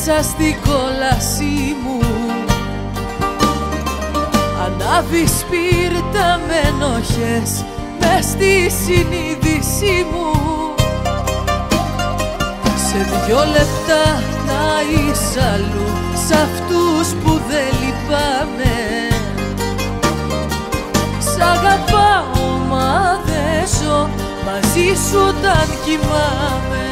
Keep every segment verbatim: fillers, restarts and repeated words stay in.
μέσα στην κόλασή μου. Ανάβει σπίρτα με ενοχές μες στη συνείδησή μου. Σε δυο λεπτά να είσαι αλλού, σ' αυτούς που δεν λυπάμαι. Σ' αγαπάω μα δεν ζω μαζί σου όταν κοιμάμαι.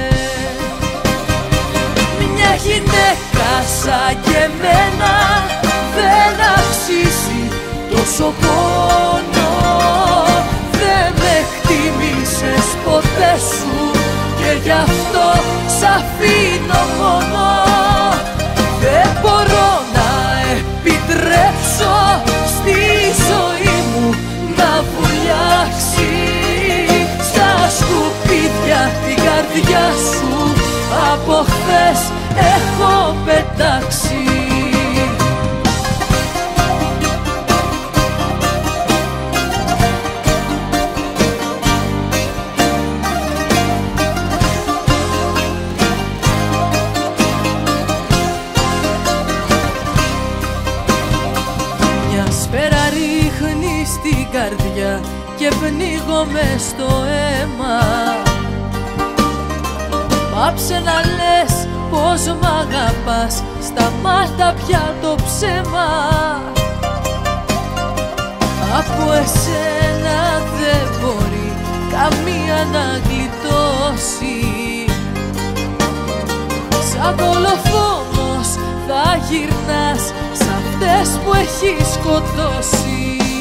Μια γυναίκα σαν και εμένα δεν αξίζει τόσο πόνο. Δεν με εκτίμησες ποτέ σου και γι' αυτό σ' αφήνω μόνο. Δεν μπορώ να επιτρέψω στη ζωή μου να βουλιάξει. Στα σκουπίδια την καρδιά σου από χθες έχω πετάξει. Στην καρδιά και πνίγομαι στο αίμα. Πάψε να λες πως μ' αγαπάς, σταμάτα πια το ψέμα. Από εσένα δεν μπορεί καμία να γλιτώσει. Σαν δολοφόνος θα γυρνάς σ' αυτές που έχεις σκοτώσει.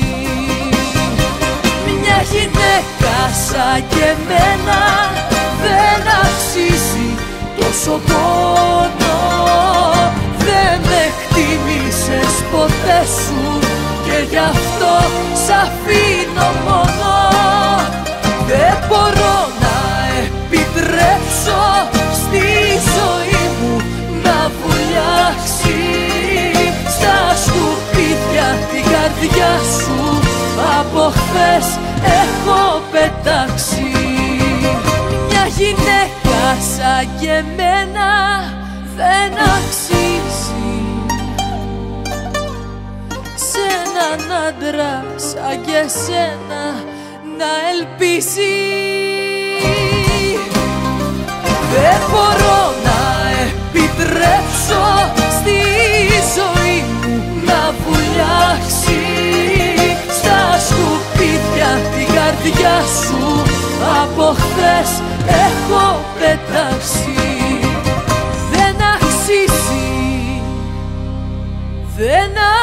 Μια γυναίκα σαν και εμένα δεν αξίζει τόσο πόνο. Δεν με εκτίμησες ποτέ σου και γι' αυτό σ' αφήνω μόνο. Δεν μπορώ να επιτρέψω στη ζωή μου να βουλιάξει. Στα σκουπίδια την καρδιά σου από χθες έχω πετάξει. Μια γυναίκα σαν και εμένα δεν αξίζει σε έναν άντρα σαν και εσένα να ελπίζει. Δεν μπορώ να επιτρέψω στη ζωή μου να βουλιάξει. Στα σκουπίδια την καρδιά σου από χθες έχω πετάξει. Δεν αξίζει, δεν αξίζει.